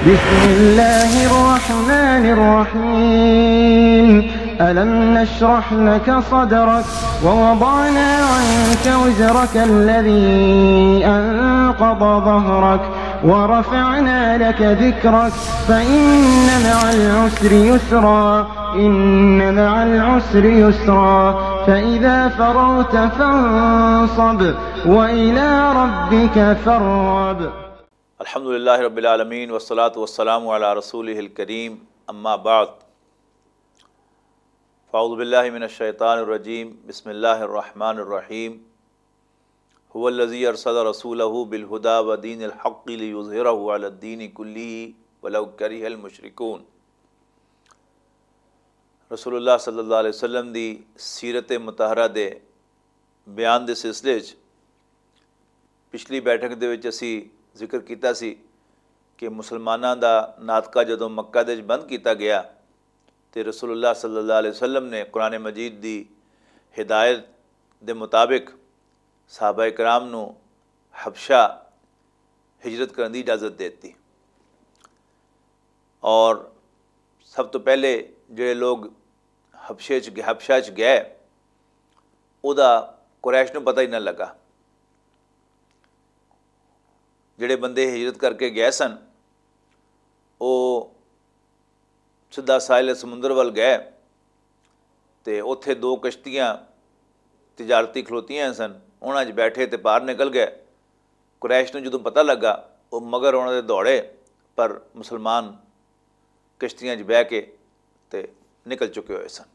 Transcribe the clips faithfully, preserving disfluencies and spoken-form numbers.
बिस्मिल्लाहिर्रहमानिर्रहीम अलम नशरह luck सदरक ववदअना अन्क वज़रक अल्लज़ी अनक़द ज़हरक वरफ़अना luck ज़िक्रक फ़इन्न मअल उसरि Yusra इन्न मअल उसरि युस्रा फ़इज़ा फ़रग़त फ़ंसब वइला रब्बिक फ़र्ग़ब। अल्हम्दुलिल्लाहि रब्बिल आलमीन वस्सलातु वस्सलामु अला रसूलिहिल करीम अम्मा बाद फ़अऊज़ु बिल्लाहि मिनश शैतानिर रजीम बिस्मिल्लाहिर रहमानिर रहीम हुवल्लज़ी अरसला रसूलहु बिल हुदा व दीनिल हक़्क़ि लियुज़हिरहु अलद्दीनि कुल्लिहि वलौ करिहल मुशरिकून। रसूलुल्लाह सल्लल्लाहु अलैहि वसल्लम दी सीरत मुतहरा दे बयान दे सिलसिले च पिछली बैठक दे विच असी जिक्र किया सी कि मुसलमानां दा नातका जदों मक्का दे बंद किया गया तो रसूलुल्लाह सल्लल्लाहु अलैहि वसल्लम ने कुरान मजीद दी हिदायत दे मुताबिक सहाबा कराम नू हबशा हिजरत करने की इजाज़त देती और सब तो पहले जो लोग हबशे च हबशा च गए उदा कुरैश नू पता ही ना लगा। जिहड़े बंदे हिजरत करके गए सन वो सीधा साहिल समुंदर वाल गए तो उत्थे दो कश्तियाँ तिजारती खलोतियाँ सन, उन्हां च बैठे तो पार निकल गए। कुरैश नूं जदों पता लगा वो मगर उन्होंने दौड़े पर मुसलमान कश्तियाँ च बह के ते निकल चुके हुए सन।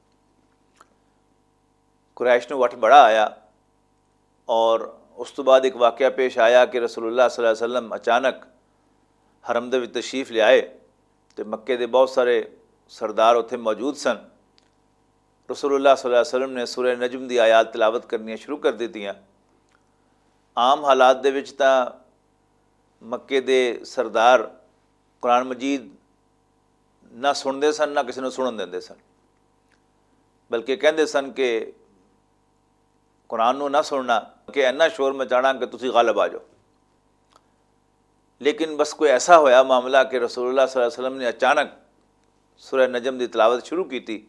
कुरैश नूं वट बड़ा आया और उस तो बाद एक वाक़या पेश आया कि रसूलुल्लाह सल्लल्लाहु अलैहि वसल्लम अचानक हरम दे विच तशरीफ़ ले आए तो मक्के दे बहुत सारे सरदार उत्थे मौजूद सन। रसूलुल्लाह सल्लल्लाहु अलैहि वसल्लम ने सूरह नजम दी आयात तिलावत करनियां शुरू कर दित्तियां। आम हालात दे विच तां मक्के दे सरदार कुरान मजीद ना सुनते सन ना किसी नूं सुनन दिंदे सन, बल्कि कहंदे सन कि कुरान नूं ना सुनना कि इन्ना शोर मचाना कि तुसी गालिब आ जाओ। लेकिन बस कोई ऐसा होया मामला कि रसूलुल्लाह सल्लल्लाहु अलैहि वसल्लम ने अचानक सूरह नजम की तिलावत शुरू की तो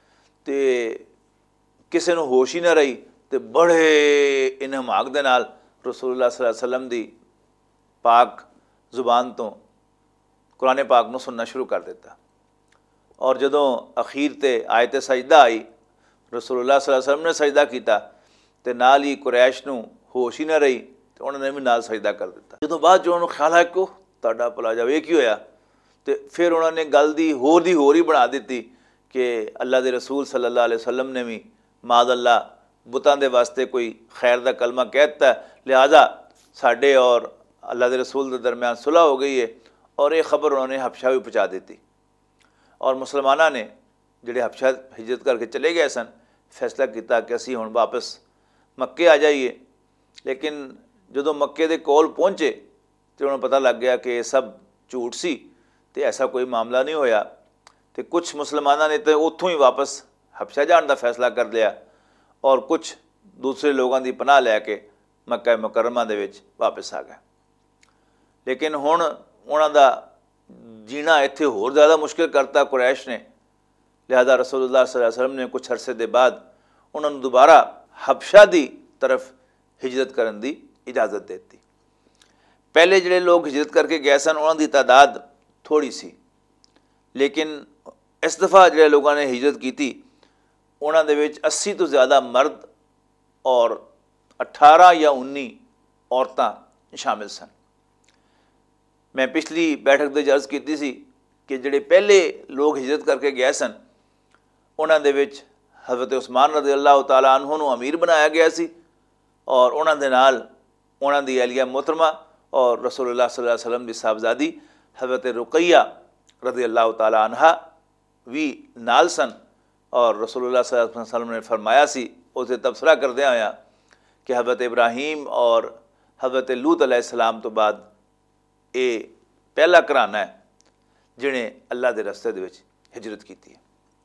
किसी नूं होश ही ना रही तो बड़े इन्हमाक दे नाल रसूलुल्लाह सल्लल्लाहु अलैहि वसल्लम की पाक जुबान तो कुरान पाक नूं सुनना शुरू कर दिता। और जदों अखीर ते आयत सजदा आई रसूलुल्लाह सल्लल्लाहु अलैहि वसल्लम ने सजदा किया तो नाल ही कुरैश नूं होश ही ना रही तो उन्होंने भी नाल सजदा कर दिता। जो बाद जो उन्होंने ख्याल आया को तुहाडा भला जावे की होया तो फिर उन्होंने गल दी होर दी होर ही बना दी कि अल्लाह के रसूल सल्लल्लाहु अलैहि वसल्लम ने भी माद अल्लाह बुतां दे वास्ते कोई खैर का कलमा कह दिता, लिहाजा साडे और अल्लाह के रसूल के दरम्यान सुलह हो गई है। और ये खबर उन्होंने हबशा भी पहुँचा दी और मुसलमाना ने जिहड़े हबशा हिजरत करके चले गए सन फैसला किया कि असीं हुण वापस मक्के आ जाइए। लेकिन जदों मक्के दे कोल पहुँचे तो उन्हें पता लग गया कि सब झूठ सी तो ऐसा कोई मामला नहीं होया। तो कुछ मुसलमानों ने तो उत्थों ही वापस हबशा जाने का फैसला कर लिया और कुछ दूसरे लोगों की पनाह लैके मक्का मुकरमा दे विच वापस आ गए। लेकिन हुण उन्हां दा जीना इत्थे होर ज़्यादा मुश्किल करता कुरैश ने, लिहाजा रसूलुल्लाह सल्लल्लाहु अलैहि वसल्लम ने कुछ अरसे के बाद उन्होंने दोबारा हबशा की तरफ हिजरत करने की इजाज़त देती। पहले जिहड़े लोग हिजरत करके गए सन उन्होंने तादाद थोड़ी सी, लेकिन इस दफ़ा जिहड़े लोगों ने हिजरत की थी उन्होंने दे विच अस्सी तो ज़्यादा मर्द और अठारह या उन्नी औरतां शामिल सन। मैं पिछली बैठक दे अर्ज़ की सी कि जिहड़े पहले लोग हिजरत करके गए सन उन्होंने दे विच हज़रत उस्मान रज़ी अल्लाह तआला अन्हु नूं अमीर बनाया गया सी और उन्हां दे नाल उन्हां दी अहलिया मोहतरमा और रसूलुल्लाह सल्लल्लाहु अलैहि वसल्लम की साहबजादी हज़रत रुक़ैया रज़ी अल्लाह तआला अन्हा भी नाल सन। और रसूलुल्लाह सल्लल्लाहु अलैहि वसल्लम ने फरमाया सी उसे तबसरा करदे होया कि हज़रत इब्राहीम और हज़रत लूत अलैहिस्सलाम तो बाद ये पहला घराना है जिन्हें अल्लाह के रस्ते दे विच हिजरत की है।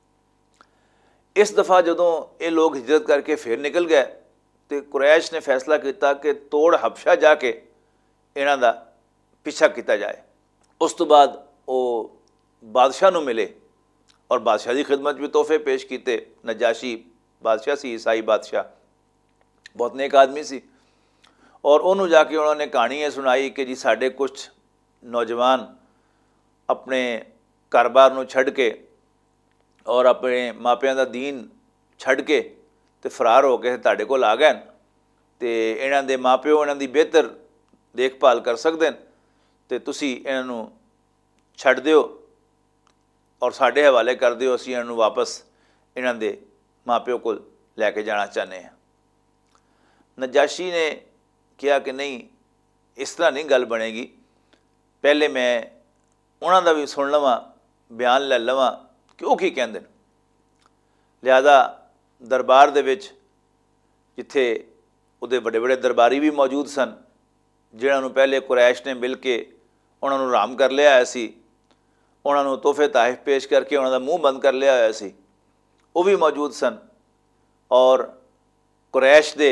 इस दफ़ा जदों ये लोग हिजरत करके फिर निकल गए तो कुरैश ने फैसला किया कि तोड़ हबशा जाके इन्हां दा पीछा किया जाए। उस तो बाद वो बादशाह नूं मिले और बादशाह की खिदमत भी तोहफे पेश किए। नजाशी बादशाह सी, ईसाई बादशाह, बहुत नेक आदमी सी। और उन्होंने जाके उन्होंने कहानी ये सुनाई कि जी साढ़े कुछ नौजवान अपने घर बार नूं छड्ड के और अपने मापियां दा दीन छड्ड के ते फरार हो के तुहाडे कोल आ गए ते इन्हां दे माँ प्यो इन्हां दी बेहतर देखभाल कर सकते हैं ते तुसी इन्हां नूं छड्ड दिओ और साढ़े हवाले कर दिओ, असीं इन्हां नूं वापस इन्हां दे माँ प्यो कोल लैके जाना चाहते हैं। नजाशी ने कहा कि नहीं, इस तरह नहीं गल बनेगी, पहले मैं उन्हां दा भी सुन लवां, बयान लै लवां कि वो की कहंदे। लिहाजा दरबार दे विच जिथे उहदे बड़े बड़े दरबारी भी मौजूद सन, जिन्हां नूं पहले कुरैश ने मिल के उन्हां नूं राम कर लिया सी, उन्हां नूं तोहफे ताहिफ पेश करके उन्हां दा मूँह बंद कर लिया होया सी, वो भी मौजूद सन। और कुरैश दे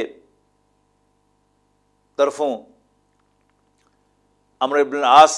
तरफों अमर इब्न आस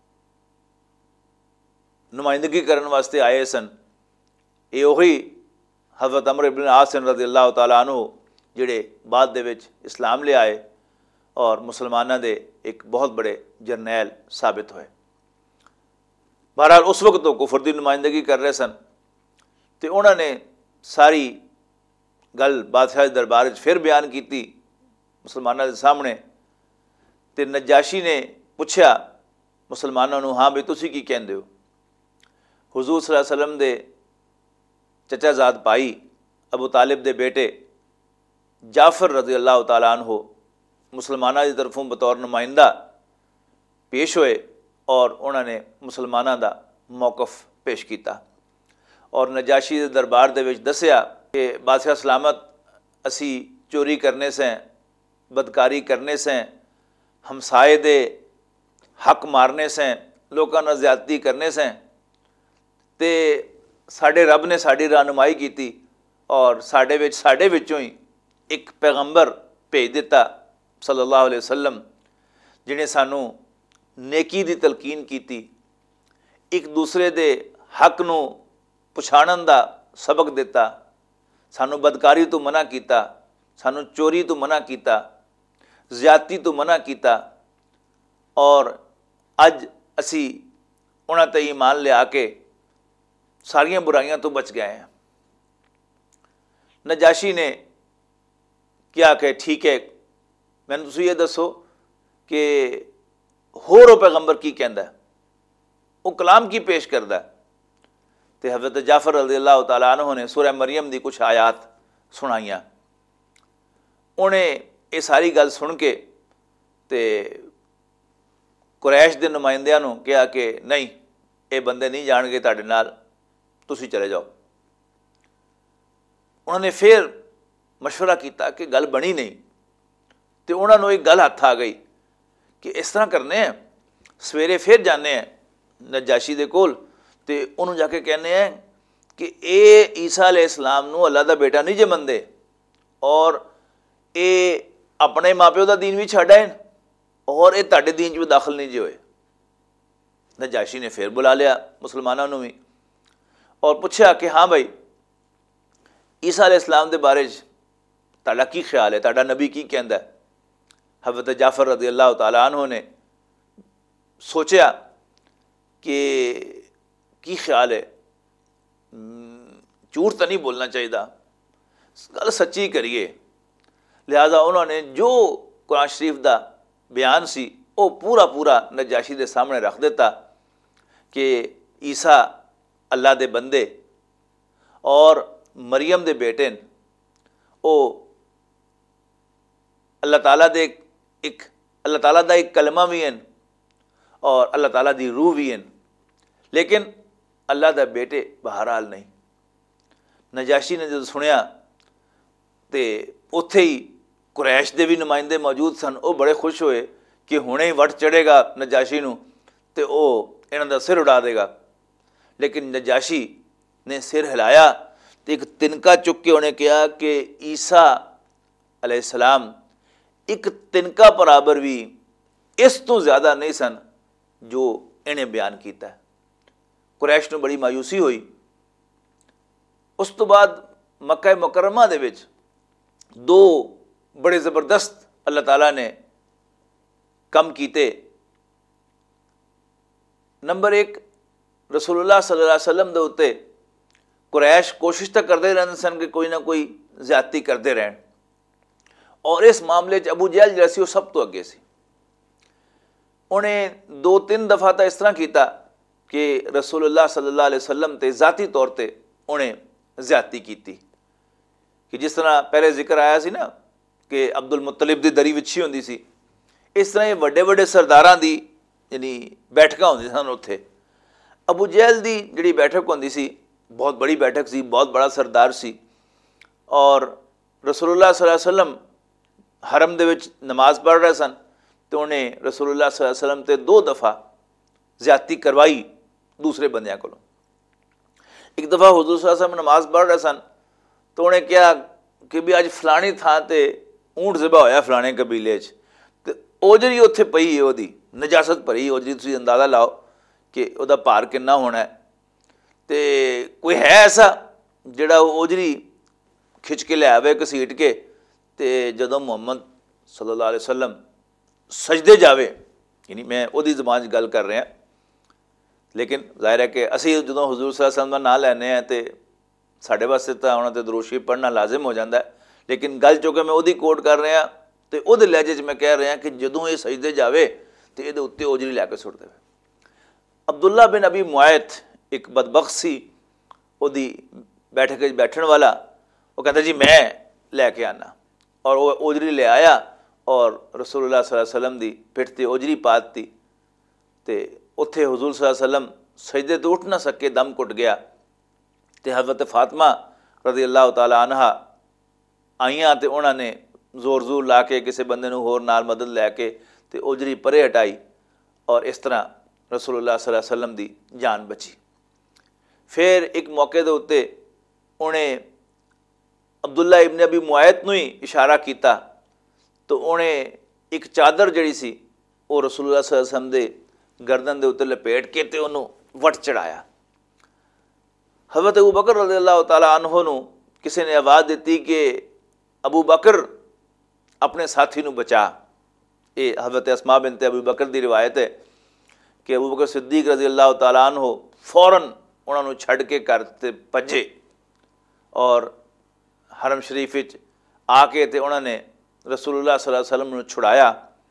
नुमाइंदगी करने वास्ते आए सन। ये उही हज़रत अमर इब्न आस रज़ियल्लाहु तआला अन्हु जिहड़े बाद दे विच इस्लाम ले आए और मुसलमानों दे एक बहुत बड़े जरनैल साबित होए। बहरहाल उस वक्त तो कुफर की नुमाइंदगी कर रहे सन तो उन्होंने सारी गल बादशाह दरबार फिर बयान की मुसलमानों के सामने। तो नजाशी ने पूछा मुसलमानों को, हाँ भी तुसी की कहंदे हो? हुजूर सल्लल्लाहु अलैहि वसल्लम दे चचाजाद भाई अबू तालिब दे बेटे जाफर रज़ी अल्लाह तआला अन्हु मुसलमानों की तरफों बतौर नुमाइंदा पेश होए और उन्होंने मुसलमानों का मौकफ पेश किया और नजाशी के दरबार दे विच दसिया कि बादशाह सलामत, असी चोरी करने से, बदकारी करने से, हमसाए दे हक मारने से, लोगों नाल ज़्यादती करने से ते साडे रब ने साड़ी रहनुमाई की और साडे विच साडे विचों ही एक पैगंबर भेज दिता सल्लल्लाहु अलैहि वसल्लम, जिन्हें सानू नेकी दी तलकीन की, एक दूसरे दे हक नू पछाणन दा सबक दिता, सानू बदकारी तो मना किया, सानू चोरी तो मना किया, ज़्यादती तो मना किया और अज असी उन्हां ते ईमान लिया के सारियां बुराइयां तो बच गए हैं। नजाशी ने क्या कि ठीक है, मैंने तुसीं ये दसो कि होर वो पैगंबर की कहंदा है, वो कलाम की पेश करदा है। तो हज़रत जाफर रज़ियल्लाहु तआला अन्हु ने सूरह मरियम दी कुछ आयात सुनाइयां। उन्हें ये सारी गल सुन के ते कुरैश दे नुमाइंदियां नूं कहा कि नहीं, ये बंदे नहीं जाणगे तुहाडे नाल, तुसीं चले जाओ। उन्होंने फिर मशवरा किया कि गल बनी नहीं, तो उन्होंने एक गल हत्थ आ गई कि इस तरह करने हैं, सवेरे फिर जाने हैं नजाशी दे कोल ते उन्होंने जाके कहने हैं कि ये ईसा अलैहिस्सलाम नूं अल्लाह दा बेटा नहीं जे मनदे और ये अपने माँ प्यो का दीन भी छड्ड आए और ये तुहाडे दीन च भी दाखिल नहीं जे होए। नजाशी ने फिर बुला लिया मुसलमानों नूं भी और पूछा कि हाँ भाई, ईसा अलैहिस्सलाम दे बारे तुहाडा की ख्याल है, तुहाडा नबी की कहंदा है? हज़रत जाफर रज़ी अल्लाह तआला अन्हु ने सोचा कि की ख्याल है, झूठ तो नहीं बोलना चाहिए, गल सच्ची करिए। लिहाजा उन्होंने जो कुरान शरीफ का बयान सी वो पूरा पूरा नजाशी के सामने रख दिता कि ईसा अल्लाह दे बंदे और मरियम दे बेटे न, वो अल्लाह ताला दे एक अल्लाह ताला दा एक कलमा भी हैं और अल्लाह ताला दी रूह भी हैं, लेकिन अल्लाह दा बेटे बहरहाल नहीं। नजाशी ने जो सुनिया तो उत्थे ही कुरैश दे भी नुमाइंदे मौजूद सन, वो बड़े खुश होए कि हुणे ही वट चढ़ेगा नजाशी नूं ते वो इन्हां दा सिर उड़ा देगा। लेकिन नजाशी ने सिर हिलाया तो एक तिनका चुक के उन्हें कहा कि ईसा अलैहिस्सलाम एक तिनका बराबर भी इस तो ज़्यादा नहीं सन जो इन्हें बयान किया। ਕੁਰੈਸ਼ ਨੂੰ ਬੜੀ ਮਾਯੂਸੀ ਹੋਈ। ਉਸ ਤੋਂ ਬਾਅਦ ਮੱਕਾ ਮੁਕਰਮਾ ਦੇ ਵਿੱਚ ਦੋ ਬੜੇ ਜ਼ਬਰਦਸਤ ਅੱਲਾਹ ਤਾਲਾ ਨੇ ਕੰਮ ਕੀਤੇ। ਨੰਬਰ ਇੱਕ, ਰਸੂਲੁल्लाह सल्लल्लाहु अलैहि वसल्लम ਦੇ ਉੱਤੇ ਕੁਰੈਸ਼ ਕੋਸ਼ਿਸ਼ ਤਾਂ ਕਰਦੇ ਰਹਿੰਦੇ ਸਨ ਕਿ ਕੋਈ ਨਾ ਕੋਈ ਜ਼ਿਆਦਤੀ ਕਰਦੇ ਰਹਿਣ, ਔਰ ਇਸ ਮਾਮਲੇ 'ਚ ਅਬੂ ਜਹਿਲ ਜਿਹੜਾ ਸੀ ਉਹ ਸਭ ਤੋਂ ਅੱਗੇ ਸੀ। ਉਹਨੇ ਦੋ ਤਿੰਨ ਦਫਾ ਤਾਂ ਇਸ ਤਰ੍ਹਾਂ ਕੀਤਾ ਕਿ ਰਸੂਲੁल्लाह सल्लल्लाहु अलैहि वसल्लम ਤੇ ਜ਼ਾਤੀ ਤੌਰ ਤੇ ਉਹਨੇ ਜ਼ਿਆਦਤੀ ਕੀਤੀ, ਕਿ ਜਿਸ ਤਰ੍ਹਾਂ ਪਹਿਲੇ ਜ਼ਿਕਰ ਆਇਆ ਸੀ ਨਾ ਕਿ ਅਬਦੁਲ ਮੁਤਲਿਬ ਦੀ ਦਰੀ ਵਿਛੀ ਹੁੰਦੀ ਸੀ, ਇਸ ਤਰ੍ਹਾਂ ਇਹ ਵੱਡੇ ਵੱਡੇ ਸਰਦਾਰਾਂ ਦੀ ਯਾਨੀ ਬੈਠਕਾਂ ਹੁੰਦੀਆਂ ਸਨ ਉੱਥੇ। ਅਬੂ ਜਹਿਲ ਦੀ ਜਿਹੜੀ ਬੈਠਕ ਹੁੰਦੀ ਸੀ ਬਹੁਤ ਬੜੀ ਬੈਠਕ ਸੀ, ਬਹੁਤ ਬੜਾ ਸਰਦਾਰ ਸੀ, ਔਰ ਰਸੂਲੁल्लाह सल्लल्लाहु अलैहि वसल्लम ਹਰਮ ਦੇ ਵਿੱਚ ਨਮਾਜ਼ ਪੜ੍ਹ ਰਹੇ ਸਨ ਤੇ ਉਹਨੇ ਰਸੂਲੁल्लाह सल्लल्लाहु अलैहि वसल्लम ਤੇ ਦੋ ਦਫਾ ਜ਼ਿਆਦਤੀ ਕਰਵਾਈ ਦੂਸਰੇ ਬੰਦਿਆਂ ਕੋਲੋਂ। ਇੱਕ ਦਫਾ ਹੁਜ਼ੂਰ ਸੱਲੱਲਾਹੁ अलैहि वसल्लम ਨਮਾਜ਼ ਪੜ੍ਹ ਰਹੇ ਸਨ ਤਾਂ ਉਹਨੇ ਕਿਹਾ ਕਿ ਵੀ ਅੱਜ ਫਲਾਣੀ ਥਾਂ ਤੇ ਊਂਠ ਜ਼ਬਾ ਹੋਇਆ ਫਲਾਣੇ ਕਬੀਲੇ 'ਚ, ਤੇ ਉਹ ਜਿਹੜੀ ਉੱਥੇ ਪਈ ਹੈ ਉਹਦੀ ਨਜਾਸਤ ਭਰੀ ਉਹ ਜਿਹੜੀ ਤੁਸੀਂ ਅੰਦਾਜ਼ਾ ਲਾਓ ਕਿ ਉਹਦਾ ਭਾਰ ਕਿੰਨਾ ਹੋਣਾ ਹੈ। ਤੇ ਕੋਈ ਹੈ ਐਸਾ ਜਿਹੜਾ ਉਹ ਜਿਹੜੀ ਖਿੱਚ ਕੇ ਲੈ ਆਵੇ ਘਸੀਟ ਕੇ, ਤੇ ਜਦੋਂ ਮੁਹੰਮਦ ਸੱਲੱਲਾਹੁ अलैहि वसल्लम ਸਜਦੇ ਜਾਵੇ, ਯਾਨੀ ਮੈਂ ਉਹਦੀ ਜ਼ਬਾਨ 'ਚ ਗੱਲ ਕਰ ਰਿਹਾ, ਲੇਕਿਨ ਜ਼ਾਹਿਰ ਹੈ ਕਿ ਅਸੀਂ ਜਦੋਂ ਹਜ਼ੂਰ ਸੱਲੱਲਾਹੁ अलैहि वसल्लम ਦਾ ਨਾਂ ਲੈਂਦੇ ਹਾਂ ਤੇ ਸਾਡੇ ਵਾਸਤੇ ਤਾਂ ਉਹਨਾਂ 'ਤੇ ਦਰੂਦ ਸ਼ਰੀਫ ਪੜ੍ਹਨਾ ਲਾਜ਼ਮ ਹੋ ਜਾਂਦਾ ਹੈ, ਲੇਕਿਨ ਗੱਲ ਚੁੱਕੇ ਮੈਂ ਉਹਦੀ ਕੋਟ ਕਰ ਰਿਹਾ ਅਤੇ ਉਹਦੇ ਲਹਿਜੇ 'ਚ ਮੈਂ ਕਹਿ ਰਿਹਾ ਕਿ ਜਦੋਂ ਇਹ ਸਜਦੇ ਜਾਵੇ ਤਾਂ ਇਹਦੇ ਉੱਤੇ ਉਜਰੀ ਲੈ ਕੇ ਸੁੱਟ ਦੇਵੇ। ਅਬਦੁੱਲਾ ਬਿਨ ਅਬੀ ਮੁਆਇਤ ਇੱਕ ਬਦਬਖਤ ਸੀ, ਉਹਦੀ ਬੈਠਕ 'ਚ ਬੈਠਣ ਵਾਲਾ, ਉਹ ਕਹਿੰਦਾ ਜੀ ਮੈਂ ਲੈ ਕੇ ਆਉਣਾ, ਔਰ ਉਹ ਉਜਰੀ ਲੈ ਆਇਆ ਔਰ ਰਸੂਲੁल्लाह सल्लल्लाहु अलैहि वसल्लम ਦੀ ਪਿੱਠ 'ਤੇ ਉਜਰੀ ਪਾ ਦਿੱਤੀ, ਅਤੇ ਉੱਥੇ ਹਜ਼ੂਰ ਸੱਲੱਲਾਹੁ अलैहि वसल्लम ਸਜਦੇ ਤੋਂ ਉੱਠ ਨਾ ਸਕੇ, ਦਮ ਘੁੱਟ ਗਿਆ। ਅਤੇ ਹਜ਼ਰਤ ਫਾਤਮਾ ਰਜ਼ੀ ਅੱਲਾਹੁ ਤਾਲਾ ਅਨਹਾ ਆਈਆਂ ਅਤੇ ਉਹਨਾਂ ਨੇ ਜ਼ੋਰ ਜ਼ੋਰ ਲਾ ਕੇ ਕਿਸੇ ਬੰਦੇ ਨੂੰ ਹੋਰ ਨਾਲ ਮਦਦ ਲੈ ਕੇ ਅਤੇ ਉਜਰੀ ਪਰੇ ਹਟਾਈ, ਔਰ ਇਸ ਤਰ੍ਹਾਂ ਰਸੂਲੁल्लाह सल्लल्लाहु अलैहि वसल्लम ਦੀ ਜਾਨ ਬਚੀ। ਫਿਰ ਇੱਕ ਮੌਕੇ ਦੇ ਉੱਤੇ ਉਹਨੇ ਅਬਦੁੱਲਾ ਇਬਨ ਅਬੀ ਮੁਆਇਤ ਨੂੰ ਹੀ ਇਸ਼ਾਰਾ ਕੀਤਾ, ਤਾਂ ਉਹਨੇ ਇੱਕ ਚਾਦਰ ਜਿਹੜੀ ਸੀ ਉਹ ਰਸੂਲੁल्लाह सल्लल्लाहु अलैहि वसल्लम ਦੇ ਗਰਦਨ ਦੇ ਉੱਤੇ ਲਪੇਟ ਕੇ ਅਤੇ ਉਹਨੂੰ ਵੱਟ ਚੜਾਇਆ। ਹਜ਼ਰਤ ਅਬੂ ਬਕਰ ਰਜ਼ੀ ਅੱਲਾਹੁ ਤਾਲਾ ਅਨਹੂ ਨੂੰ ਕਿਸੇ ਨੇ ਆਵਾਜ਼ ਦਿੱਤੀ ਕਿ ਅਬੂ ਬਕਰ ਆਪਣੇ ਸਾਥੀ ਨੂੰ ਬਚਾ। ਇਹ ਹਜ਼ਰਤ ਅਸਮਾ ਬਿਨਤ ਅਬੂ ਬਕਰ ਦੀ ਰਿਵਾਇਤ ਹੈ ਕਿ ਅਬੂ ਬਕਰ ਸਿੱਦੀਕ ਰਜ਼ੀ ਅੱਲਾਹੁ ਤਾਲਾ ਅਨਹੂ ਫੌਰਨ ਉਹਨਾਂ ਨੂੰ ਛੱਡ ਕੇ ਘਰ 'ਤੇ ਭੱਜੇ, ਔਰ ਹਰਮ ਸ਼ਰੀਫ ਵਿੱਚ ਆ ਕੇ ਤੇ ਉਹਨਾਂ ਨੇ ਰਸੂਲੁल्लाह सल्लल्लाहु अलैहि वसल्लम ਨੂੰ ਛੁਡਾਇਆ।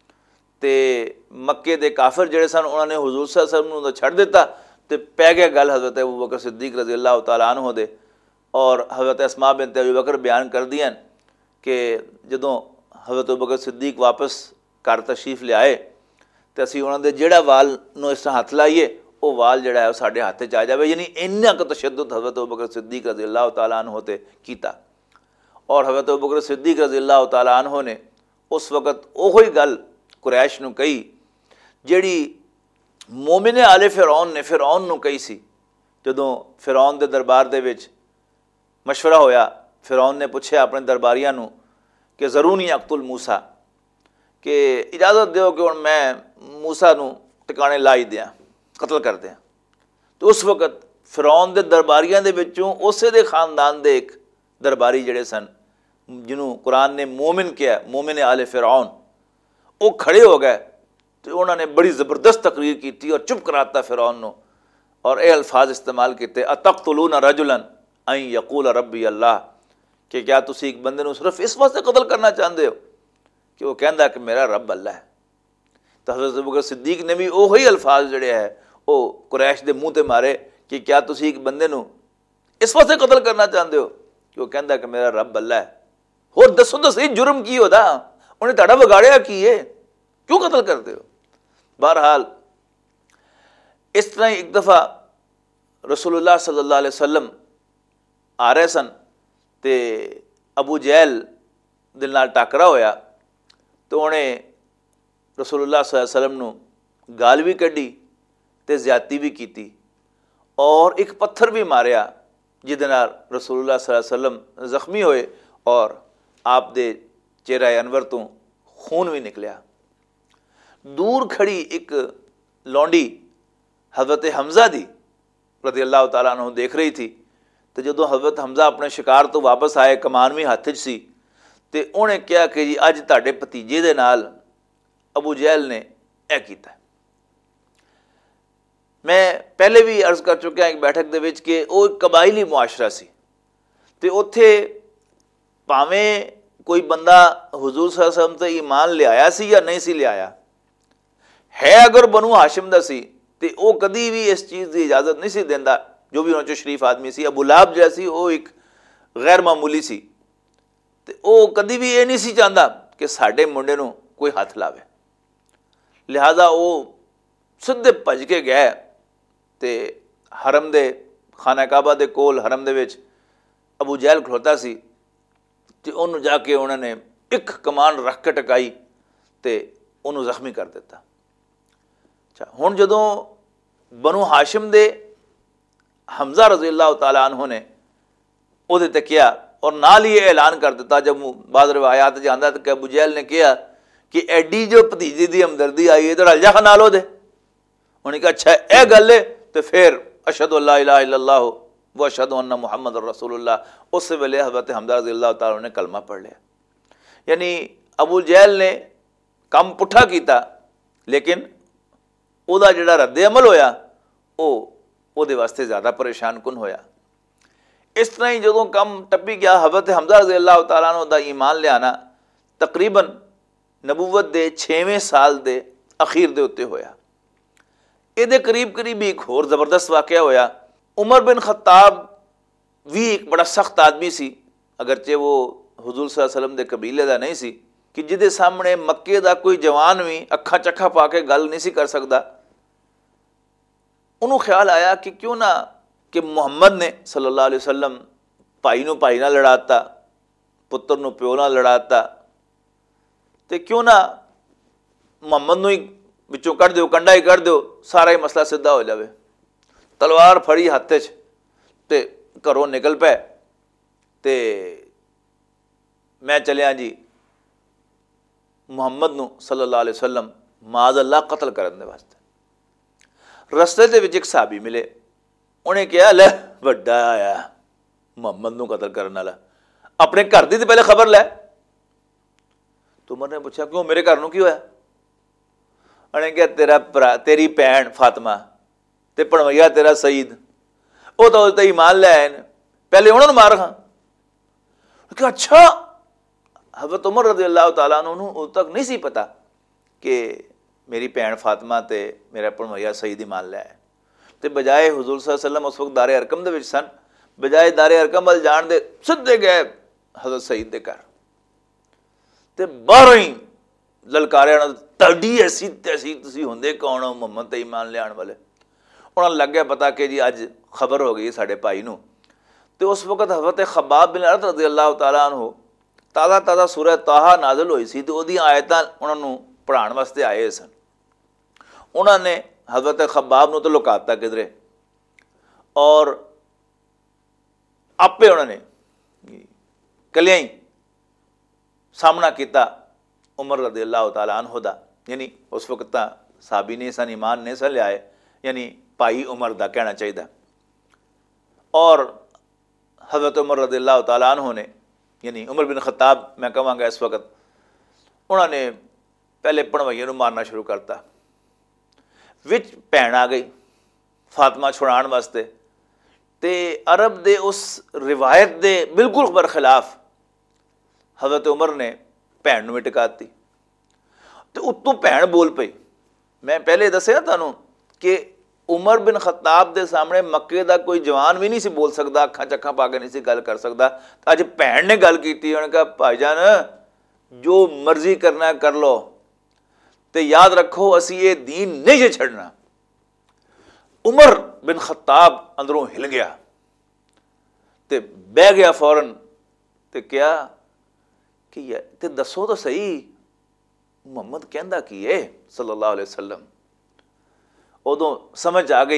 ਅਤੇ ਮੱਕੇ ਦੇ ਕਾਫਰ ਜਿਹੜੇ ਸਨ ਉਹਨਾਂ ਨੇ ਹਜ਼ੂਰ ਸੱਲੱਲਾਹੁ अलैहि वसल्लम ਨੂੰ ਤਾਂ ਛੱਡ ਦਿੱਤਾ, ਅਤੇ ਪੈ ਗਿਆ ਗੱਲ ਹਜ਼ਰਤ ਅਬੂ ਬਕਰ ਸਿੱਦੀਕ ਰਜ਼ੀ ਅੱਲਾਹੁ ਤਾਲਾ ਅਨਹੂ ਦੇ। ਔਰ ਹਜ਼ਰਤ ਅਸਮਾ ਬਿਨਤ ਅਬੀ ਬਕਰ ਬਿਆਨ ਕਰਦੀਆਂ ਕਿ ਜਦੋਂ ਹਜ਼ਰਤ ਅਬੂ ਬਕਰ ਸਿੱਦੀਕ ਵਾਪਸ ਘਰ ਤਸ਼ਰੀਫ ਲਿਆਏ ਅਤੇ ਅਸੀਂ ਉਹਨਾਂ ਦੇ ਜਿਹੜਾ ਵਾਲ ਨੂੰ ਇਸ ਤਰ੍ਹਾਂ ਹੱਥ ਲਾਈਏ ਉਹ ਵਾਲ ਜਿਹੜਾ ਹੈ ਉਹ ਸਾਡੇ ਹੱਥ 'ਚ ਆ ਜਾਵੇ, ਯਾਨੀ ਇੰਨਾ ਕੁ ਤਸ਼ੱਦੁਦ ਹਜ਼ਰਤ ਅਬੂ ਬਕਰ ਸਿੱਦੀਕ ਰਜ਼ੀ ਅੱਲਾਹੁ ਤਾਲਾ ਅਨਹੂ 'ਤੇ ਕੀਤਾ। ਔਰ ਹਜ਼ਰਤ ਅਬੂ ਬਕਰ ਸਿੱਦੀਕ ਰਜ਼ੀ ਅੱਲਾਹੁ ਤਾਲਾ ਅਨਹੂ ਨੇ ਉਸ ਵਕਤ ਉਹੋ ਹੀ ਗੱਲ ਕੁਰੈਸ਼ ਨੂੰ ਕਹੀ ਜਿਹੜੀ ਮੋਮਿਨ ਆਲੇ ਫਿਰੌਨ ਨੇ ਫਿਰੌਨ ਨੂੰ ਕਹੀ ਸੀ। ਜਦੋਂ ਫਿਰੌਨ ਦੇ ਦਰਬਾਰ ਦੇ ਵਿੱਚ ਮਸ਼ਵਰਾ ਹੋਇਆ, ਫਿਰੌਨ ਨੇ ਪੁੱਛਿਆ ਆਪਣੇ ਦਰਬਾਰੀਆਂ ਨੂੰ ਕਿ ਜ਼ਰੂਨੀ ਅਕਤੁਲ ਮੂਸਾ, ਕਿ ਇਜਾਜ਼ਤ ਦਿਓ ਕਿ ਹੁਣ ਮੈਂ ਮੂਸਾ ਨੂੰ ਟਿਕਾਣੇ ਲਾ ਹੀ ਦਿਆਂ, ਕਤਲ ਕਰ ਦਿਆਂ। ਅਤੇ ਉਸ ਵਕਤ ਫਿਰੌਨ ਦੇ ਦਰਬਾਰੀਆਂ ਦੇ ਵਿੱਚੋਂ ਉਸੇ ਦੇ ਖਾਨਦਾਨ ਦੇ ਇੱਕ ਦਰਬਾਰੀ ਜਿਹੜੇ ਸਨ ਜਿਹਨੂੰ ਕੁਰਾਨ ਨੇ ਮੋਮਿਨ ਕਿਹਾ, ਮੋਮਿਨ ਆਲੇ ਫਿਰੌਨ, ਉਹ ਖੜ੍ਹੇ ਹੋ ਗਏ ਅਤੇ ਉਹਨਾਂ ਨੇ ਬੜੀ ਜ਼ਬਰਦਸਤ ਤਕਰੀਰ ਕੀਤੀ ਔਰ ਚੁੱਪ ਕਰਾਤਾ ਫਿਰੌਨ ਨੂੰ, ਔਰ ਇਹ ਅਲਫਾਜ਼ ਇਸਤੇਮਾਲ ਕੀਤੇ ਅਤਕਤਲੂਨ ਰਜੁਲਨ ਅਨ ਯਕੂਲ ਰੱਬੀ ਅੱਲਾਹ, ਕਿ ਕਿਆ ਤੁਸੀਂ ਇੱਕ ਬੰਦੇ ਨੂੰ ਸਿਰਫ ਇਸ ਵਾਸਤੇ ਕਤਲ ਕਰਨਾ ਚਾਹੁੰਦੇ ਹੋ ਕਿ ਉਹ ਕਹਿੰਦਾ ਕਿ ਮੇਰਾ ਰੱਬ ਅੱਲਾ ਹੈ। ਤਾਂ ਹਜ਼ਰਤ ਅਬੂ ਬਕਰ ਸਿੱਦੀਕ ਨੇ ਵੀ ਉਹੀ ਅਲਫਾਜ਼ ਜਿਹੜੇ ਹੈ ਉਹ ਕੁਰੈਸ਼ ਦੇ ਮੂੰਹ 'ਤੇ ਮਾਰੇ ਕਿ ਕਿਆ ਤੁਸੀਂ ਇੱਕ ਬੰਦੇ ਨੂੰ ਇਸ ਵਾਸਤੇ ਕਤਲ ਕਰਨਾ ਚਾਹੁੰਦੇ ਹੋ ਕਿ ਉਹ ਕਹਿੰਦਾ ਕਿ ਮੇਰਾ ਰੱਬ ਅੱਲਾ ਹੈ। ਹੋਰ ਦੱਸੋ ਤਾਂ ਸਹੀ ਜੁਰਮ ਕੀ ਉਹਦਾ, ਉਹਨੇ ਤੁਹਾਡਾ ਵਿਗਾੜਿਆ ਕੀ ਹੈ, ਕਿਉਂ ਕਤਲ ਕਰਦੇ ਹੋ। ਬਹਰਹਾਲ ਇਸ ਤਰ੍ਹਾਂ ਹੀ ਇੱਕ ਦਫਾ ਰਸੂਲੁल्लाह सल्लल्लाहु अलैहि वसल्लम ਆ ਰਹੇ ਸਨ ਅਤੇ ਅਬੂ ਜਹਿਲ ਦੇ ਨਾਲ ਟਾਕਰਾ ਹੋਇਆ, ਅਤੇ ਉਹਨੇ ਰਸੂਲੁल्लाह सल्लल्लाहु अलैहि वसल्लम ਨੂੰ ਗਾਲ ਵੀ ਕੱਢੀ ਅਤੇ ਜ਼ਿਆਦਤੀ ਵੀ ਕੀਤੀ, ਔਰ ਇੱਕ ਪੱਥਰ ਵੀ ਮਾਰਿਆ ਜਿਹਦੇ ਨਾਲ ਰਸੂਲੁल्लाह सल्लल्लाहु अलैहि वसल्लम ਜ਼ਖਮੀ ਹੋਏ ਔਰ ਆਪ ਦੇ ਚਿਹਰਾ ਅਨਵਰ ਤੋਂ ਖੂਨ ਵੀ ਨਿਕਲਿਆ। ਦੂਰ ਖੜੀ ਇੱਕ ਲੌਂਡੀ ਹਜ਼ਰਤ ਹਮਜ਼ਾ ਦੀ रज़ी अल्लाह तआला अन्हु देख रही थी। तो जो हज़रत हमज़ा अपने शिकार तो वापस आए, कमान भी हत्थ च सी, तो उन्हें कहा कि जी अज तुहाडे भतीजे दे नाल अबू जहल ने यह कीता। मैं पहले भी अर्ज़ कर चुकिया एक बैठक दे विच कि वो एक कबाइली मुआशरा सी, तो उत्थे भावें कोई बंदा हुजूर सल्लल्लाहु अलैहि वसल्लम ते ईमान लियाया सी या नहीं सी लियाया है, अगर बनु हाशिम दा सी तो वो कदी भी इस चीज़ की इजाज़त नहीं सी देंदा। जो भी उन्होंने शरीफ आदमी सी, अबू लहब जिहड़ा सी वो एक गैर मामूली सी, तो वो कदी भी ये नहीं सी चाहता कि साडे मुंडे नूं कोई हथ लावे। लिहाजा वो सीधे भज के गए तो हरम दे खाना काबा दे कोल हरम दे विच अबू जहल खलोता सी, तो उन्होंने जाके उन्होंने एक कमान रख के टकाई तो उन्होंने जख्मी कर दिता। अच्छा, हुण जदों बनु हाशिम दे हमज़ा रज़ी अल्लाह तआला अन्हु ने उहदे ते किया और नाल ही ऐलान कर दिता, जब बाद रिवायात च आंदा कि अबू जहल ने कहा कि एडी जो भतीजे की हमदर्दी आई है तो रल जा नाल ओहदे। उन्हें कहा अच्छा यह गल है, तो फिर अशहदु अल्ला इलाहा इल्लल्लाह व अशहदु अन्ना मुहम्मद रसूलुल्लाह। उस वेले हज़रत हमज़ा रज़ी अल्लाह तआला ने कलमा पढ़ लिया। यानी अबू जहल ने काम पुठा किया, लेकिन ਉਹਦਾ ਜਿਹੜਾ ਰੱਦੇ ਅਮਲ ਹੋਇਆ ਉਹ ਉਹਦੇ ਵਾਸਤੇ ਜ਼ਿਆਦਾ ਪਰੇਸ਼ਾਨ ਕੁਨ ਹੋਇਆ। ਇਸ ਤਰ੍ਹਾਂ ਹੀ ਜਦੋਂ ਕੰਮ ਟੱਪੀ ਗਿਆ, ਹਜ਼ਰਤ ਹਮਜ਼ਾ ਰਜ਼ੀ ਅੱਲਾਹ ਤਾਲਾ ਨੂੰ ਦਾ ਈਮਾਨ ਲਿਆਣਾ ਤਕਰੀਬਨ ਨਬੂਵਤ ਦੇ ਛੇਵੇਂ ਸਾਲ ਦੇ ਅਖੀਰ ਦੇ ਉੱਤੇ ਹੋਇਆ। ਇਹਦੇ ਕਰੀਬ ਕਰੀਬ ਇੱਕ ਹੋਰ ਜ਼ਬਰਦਸਤ ਵਾਕਿਆ ਹੋਇਆ। ਉਮਰ ਬਿਨ ਖੱਤਾਬ ਵੀ ਇੱਕ ਬੜਾ ਸਖਤ ਆਦਮੀ ਸੀ, ਅਗਰਚੇ ਉਹ हुजूर सल्लल्लाहु अलैहि वसल्लम ਦੇ ਕਬੀਲੇ ਦਾ ਨਹੀਂ ਸੀ, ਕਿ ਜਿਹਦੇ ਸਾਹਮਣੇ ਮੱਕੇ ਦਾ ਕੋਈ ਜਵਾਨ ਵੀ ਅੱਖਾਂ ਚੱਖਾ ਪਾ ਕੇ ਗੱਲ ਨਹੀਂ ਸੀ ਕਰ ਸਕਦਾ। ਉਹਨੂੰ ਖਿਆਲ ਆਇਆ ਕਿ ਕਿਉਂ ਨਾ ਕਿ ਮੁਹੰਮਦ ਨੇ ਸੱਲੱਲਾਹੁ ਅਲੈहि ਵਸੱਲਮ ਭਾਈ ਨੂੰ ਭਾਈ ਨਾਲ ਲੜਾਤਾ, ਪੁੱਤਰ ਨੂੰ ਪਿਓ ਨਾਲ ਲੜਾਤਾ, ਤੇ ਕਿਉਂ ਨਾ ਮੁਹੰਮਦ ਨੂੰ ਹੀ ਵਿੱਚੋਂ ਕੱਢ ਦਿਓ, ਕੰਡਾ ਹੀ ਕੱਢ ਦਿਓ, ਸਾਰਾ ਹੀ ਮਸਲਾ ਸਿੱਧਾ ਹੋ ਜਾਵੇ। ਤਲਵਾਰ ਫੜੀ ਹੱਥ 'ਚ ਤੇ ਘਰੋਂ ਨਿਕਲ ਪਏ ਤੇ मैं चलिया जी मुहम्मद नूं सल्लल्लाहु अलैहि वसल्लम माज़ अल्लाह कतल करने दे वास्ते। रस्ते दे विच एक सहाबी मिले, उन्हें कहा लै वड्डा आया मुहम्मद नूं कतल करने वाला, अपने घर दी ते पहले खबर लै। तो उमर ने पूछा क्यों, मेरे घर नूं की होया? उन्हें कहा तेरा भरा तेरी भैन फातिमा ते भणवैया तेरा सईद वो तो उसते ईमान लै आए, पहले उन्होंने मार खां। कहा अच्छा। हज़रत उमर रज़ी अल्लाह तआला अन्हु उद तक नहीं सी पता कि मेरी भैन फातिमा ते मेरा भणवैया सईद ईमान लै आए। तो बजाए हुजूर सल्लल्लाहु अलैहि वसल्लम उस वक्त दारे अरकम दे विच सन, बजाए दारे अरकम वल जाण दे सिद्धे गए हज़रत सईद दे घर ते बाहरों ही ललकारिया उन्हां तड़ी ऐसी तैसी तुसीं हुंदे कौन हो मुहम्मद ते ईमान लियाण वाले। उन्हां नूं लग गया पता कि जी अज खबर हो गई साडे भाई नूं। तो उस वक्त हज़रत खब्बाब बिन अरत रज़ी अल्लाह तआला अन्हु ताज़ा ताज़ा सूरह ताहा नाज़िल होई सी, तो उहदी आयतां उन्हां नूं पढ़ाउण वास्ते आए सन। उन्होंने हज़रत खब्बाब नूं तो लुकाता किधरे और आपे उन्होंने कलियां ही सामना किया उमर रज़ी अल्लाह तआला अन्हु दा। यानी उस वक्त तां साहबी ने सन, ईमान ने सन लियाए, यानी भाई उमर दा कहना चाहिए। और हज़रत उमर रज़ी अल्लाह तआला अन्हु ने यानी उमर बिन खत्ताब मैं कहांगा इस वक्त उन्होंने पहले भणवैया नूं मारना शुरू करता। विच भैन आ गई फातिमा छुड़ाउण वास्ते, ते अरब दे उस रिवायत दे बिल्कुल बरखिलाफ हज़रत उमर ने भैन नूं भी टकाती। तो उत्तों भैन बोल पई। मैं पहले दस्सिया तुहानूं कि उमर बिन खत्ताब के सामने मक्के का कोई जवान भी नहीं सी बोल सकता, अखा चखा पा के नहीं सी गल कर सकता। अज भैन ने गल की, उन्होंने कहा भाईजान जो मर्जी करना कर लो, तो याद रखो असी ये दीन नहीं जे छड़ना। उमर बिन खत्ताब अंदरों हिल गया तो बह गया फौरन, तो क्या कि ते दसो तो सही मुहम्मद कहंदा की है सल्लल्लाहु अलैहि वसल्लम। उदों समझ आ गई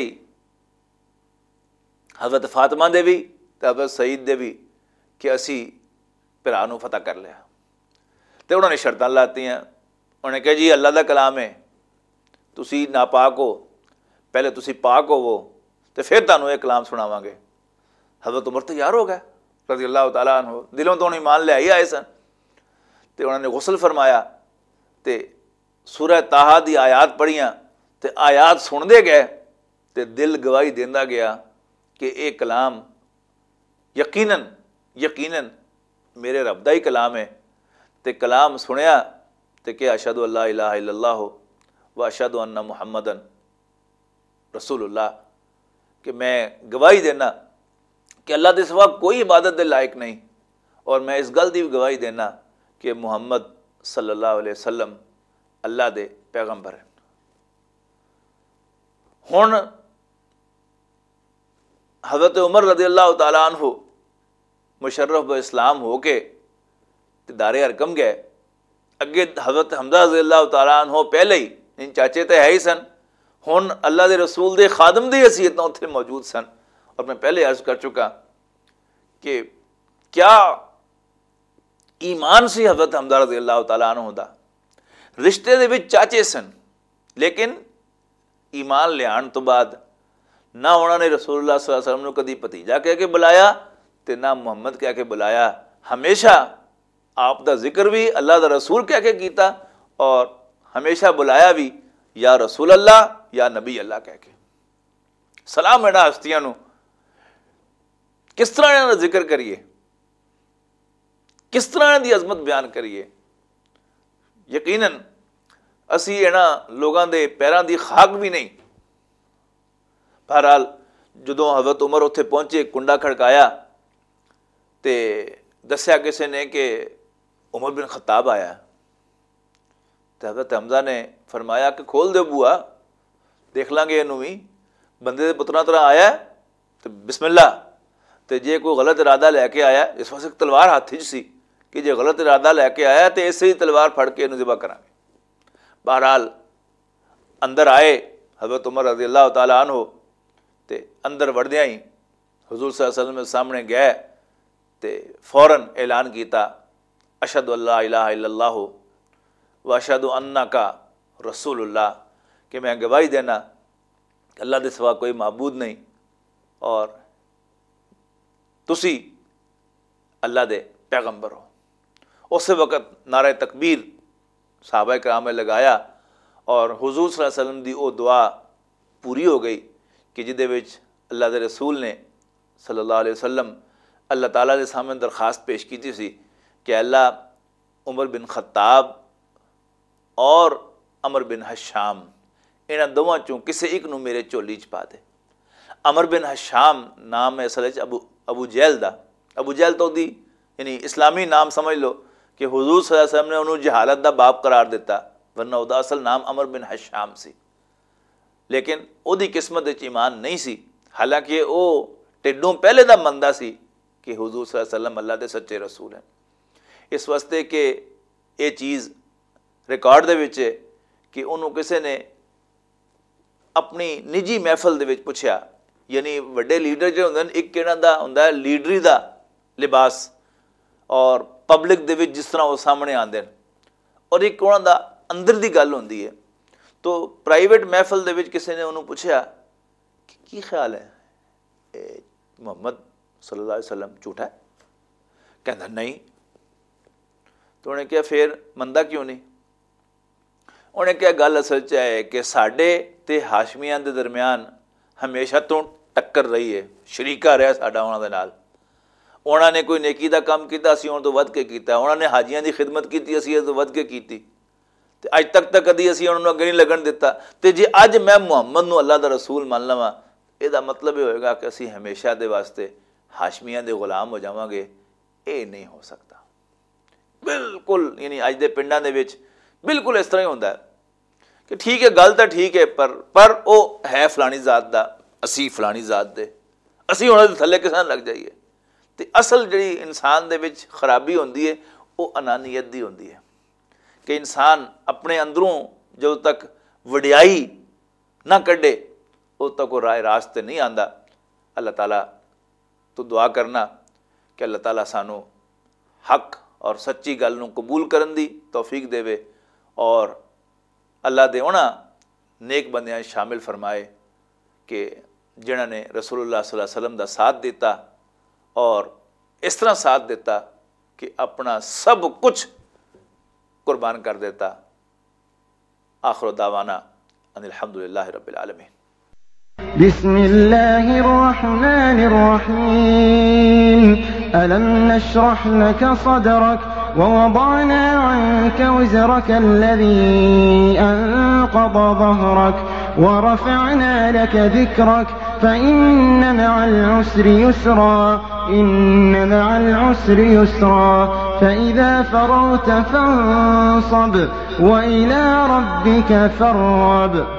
हज़रत फातिमा दे भी ते हज़रत सईद दे भी कि असी भरा नूं फतह कर लिया। तो उन्होंने शर्तां लातियां। उन्होंने कहा जी अल्लाह का कलाम है, तुसी नापाक हो, पहले तुसी पाक होवो तो फिर तुहानूं ये कलाम सुणावांगे। हज़रत उमर तैयार हो गए रज़ी अल्लाह तआला अन्हु, दिलों तो उन्हें ईमान ले ही आए सन। तो उन्होंने गुसल फरमाया तो सूरह ताहा दी आयात पढ़ियां तो आयात सुनते गए तो दिल गवाही देंदा गया कि ये कलाम यकीनन यकीनन मेरे रब दा ही कलाम है। तो कलाम सुनिया तो कि अशहदु अल्ला इलाहा इल्लल्लाह व अशहदु अन्ना मुहम्मदन रसूलुल्लाह, कि मैं गवाही देना कि अल्लाह के सिवा कोई इबादत के लायक नहीं, और मैं इस गल की भी गवाही देना कि मुहम्मद सल्लल्लाहु अलैहि वसल्लम अल्लाह के पैगंबर हैं। हुण हज़रत उमर रज़ी अल्लाह तआला अन्हु मुशर्रफ ब इस्लाम हो के दारे अरकम गए। अगे हज़रत हमजा रज़ी अल्लाह तआला अन्हु पहले ही, इन चाचे तो है ही सन, हुण अल्लाह के रसूल के खादम की हैसीयत उत्थे मौजूद सन। और मैं पहले अर्ज कर चुका कि क्या ईमान सी हज़रत हमजा रज़ी अल्लाह तआला अन्हु दा। रिश्ते दे विच चाचे सन, लेकिन ईमान लियाण तो बाद ना उन्होंने रसूलुल्लाह सल्लल्लाहु अलैहि वसल्लम को कभी भतीजा कह के बुलाया तो ना मुहम्मद कह के बुलाया। हमेशा आप दा जिक्र भी अल्लाह दा रसूल कह के कीता, और हमेशा बुलाया भी या रसूल अल्लाह या नबी अल्लाह कह के। सलाम इन्हां हस्तियां नूं किस तरह इन्हां दा जिक्र करिए, किस तरह इन्हां दी अजमत बयान करिए। यकीनन असी इन्हां लोगों के पैरों की खाक भी नहीं। बहरहाल जदों हज़रत उमर उत्थे पहुंचे, कुंडा खड़काया तो दस्या किसी ने कि उमर बिन खत्ताब आया। तो हज़रत हमजा ने फरमाया कि खोल दो बुआ, देख लांगे इनू भी, बंदे के पुत्रा तरह आया तो बिस्मिल्ला। तो जे कोई गलत इरादा लैके आया, इस वास्ते तलवार हाथ च सी कि जे गलत इरादा लैके आया तो इसे ही तलवार फड़ के इनू ज़िबा करांगे। बहरहाल अंदर आए हज़रत उमर रज़ी अल्लाह तआला अन्हु, तो अंदर वड़दियां ही हुज़ूर सल्लल्लाहु अलैहि वसल्लम के सामने गए तो फौरन ऐलान किया अशहदु अल्ला इलाहा इल्लल्लाह व अशहदु अन्नका रसूलुल्लाह, कि मैं गवाही देना अल्लाह के सिवा कोई माबूद नहीं और तुसी अल्लाह दे पैगंबर हो। उस वक़्त नारे तकबीर सहाबा कराम ने लगाया और हुज़ूर सल्लल्लाहु अलैहि वसल्लम की वो दुआ पूरी हो गई कि जिदे विच अल्लाह के रसूल ने सल्लल्लाहु अलैहि वसल्लम अल्लाह ताला के सामने दरखास्त पेश की सी कि अल्लाह उमर बिन खत्ताब और अमर बिन हशाम इन्हां दोवां चों किसी एक नूं मेरे झोली च पा दे। अमर बिन हशाम नाम है असल च अबू अबू जहल दा। अबू जहल तो दी यानी इस्लामी नाम समझ लो कि हुज़ूर सल्लल्लाहु अलैहि वसल्लम ने उन्होंने जहालत दा बाप करार दिता, वरना उहदा असल नाम अमर बिन हशाम सी। लेकिन उहदी किस्मत विच ईमान नहीं सी, हालांकि वो टिड्डों पहले दा मनदा सी कि हुज़ूर सल्लल्लाहु अलैहि वसल्लम अल्लाह दे सच्चे रसूल हैं। इस वास्ते कि ये चीज़ रिकॉर्ड दे विच है कि उन्होंने किसी ने अपनी निजी महफल दे विच पुछया, यानी वड्डे लीडर जो होंदे ने एक इन्हां दा हुंदा है लीडरी दा लिबास और पब्लिक दे विच जिस तरह वो सामने आंदे ने, और एक उन्हां दा अंदर दी गल हुंदी है। तो प्राइवेट महफल दे विच किसी ने उन्होंने पुछया कि की ख्याल है ए, मुहम्मद सल्लल्लाहु अलैहि वसल्लम झूठा है? कहंदा नहीं। तो उन्हें क्या फिर मंदा क्यों नहीं? उन्हें क्या गल असल च है कि साडे ते हाशमियां दे दरम्यान हमेशा तो टक्कर रही है, शरीका रहा साडा उन्हां दे नाल। उन्होंने कोई नेकी का काम किया, असीं उन्हां तों वध के कीता, उन्होंने हाजियां की खिदमत की, असीं इस तों वध के कीती। ते अज तक तो कभी असीं उन्हां नूं अगे नहीं लगन दिता। तो जे अज मैं मुहम्मद नूं अल्लाह दा रसूल मान लवां, इहदा मतलब ये होएगा कि असीं हमेशा दे वास्ते हाशमियां दे गुलाम हो जावांगे। ये नहीं हो सकता। बिल्कुल यानी अज दे पिंडां दे विच बिल्कुल इस तरह ही होंदा है कि ठीक है गल तो ठीक है, पर पर वो है फलानी जात दा, असी फलानी जात दे, असी उन्हां दे थल्ले किस लग जाइए। तो असल जी इंसान दे विच खराबी होंदी है वो अनानियत दी होंदी है कि इंसान अपने अंदरों जब तक वडियाई ना कढ़े उद तक वो राय रास्ते नहीं आंदा। अल्लाह ताला तो दुआ करना कि अल्लाह ताला सानू हक और सच्ची गल नूं कबूल करन दी तौफीक देवे और अल्लाह दे उन्हां नेक बंदियां शामिल फरमाए कि जिन्हां ने रसूलुल्लाह सल्लल्लाहु अलैहि वसल्लम दा साथ दिता और इस तरह साथ दिता कि अपना सब कुछ कुर्बान कर देता। आखिर दावाना अनिल हम्दुलिल्लाहि रब्बिल आलमीन। बिस्मिल्लाहिर रहमानिर रहीम। अलम नशरह लक सदरक ववضعنا عنك وزرك الذي أنقض ظهرك ورفعنا لك ذكرك فإن مع العسر يسرا إن مع العسر يسرا فإذا فرغت فانصب وإلى ربك فارغب.